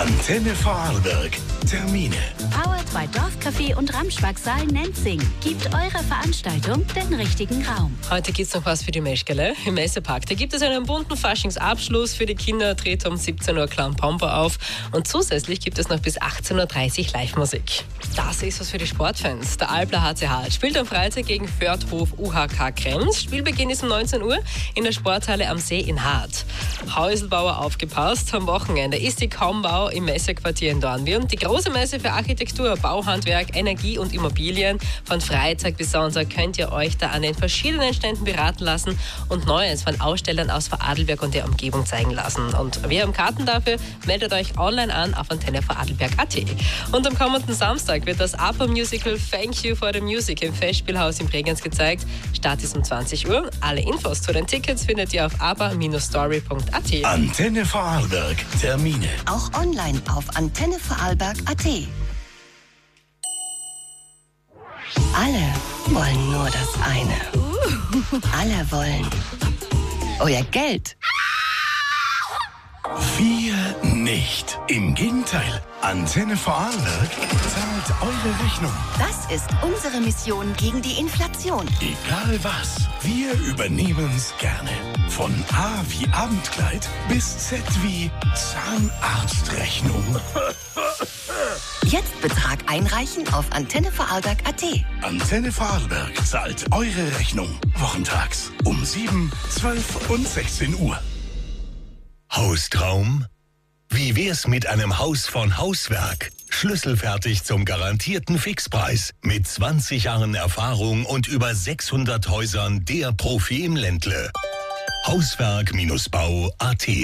Antenne Vorarlberg. Termine. Powered by Dorfcafé und Ramschwag-Saal Nenzing. Gibt eurer Veranstaltung den richtigen Raum. Heute gibt's noch was für die Meschkele im Messepark. Da gibt es einen bunten Faschingsabschluss für die Kinder, dreht um 17 Uhr Clown Pompo auf und zusätzlich gibt es noch bis 18.30 Uhr Live-Musik. Das ist was für die Sportfans. Der Albler HC Hart spielt am Freitag gegen Fördhof UHK Krems. Spielbeginn ist um 19 Uhr in der Sporthalle am See in Hart. Häuselbauer aufgepasst, am Wochenende ist die Kombau im Messequartier in Dornbirn. Die große Messe für Architektur, Bauhandwerk, Energie und Immobilien. Von Freitag bis Sonntag könnt ihr euch da an den verschiedenen Ständen beraten lassen und Neues von Ausstellern aus Vorarlberg und der Umgebung zeigen lassen. Und wir haben Karten dafür, meldet euch online an auf antennevorarlberg.at. Und am kommenden Samstag wird das ABBA-Musical Thank You for the Music im Festspielhaus in Bregenz gezeigt. Start ist um 20 Uhr. Alle Infos zu den Tickets findet ihr auf abba-story.at. Antenne Vorarlberg. Termine. Auch online auf antennevorarlberg.at. Alle wollen nur das eine. Alle wollen euer Geld. Wir nicht. Im Gegenteil. Antenne Vorarlberg zahlt eure Rechnung. Das ist unsere Mission gegen die Inflation. Egal was, wir übernehmen's gerne. Von A wie Abendkleid bis Z wie Zahnarztrechnung. Jetzt Betrag einreichen auf antennevorarlberg.at. Antenne Vorarlberg zahlt eure Rechnung. Wochentags um 7, 12 und 16 Uhr. Haustraum? Wie wär's mit einem Haus von Hauswerk? Schlüsselfertig zum garantierten Fixpreis. Mit 20 Jahren Erfahrung und über 600 Häusern der Profi im Ländle. Hauswerk-Bau.at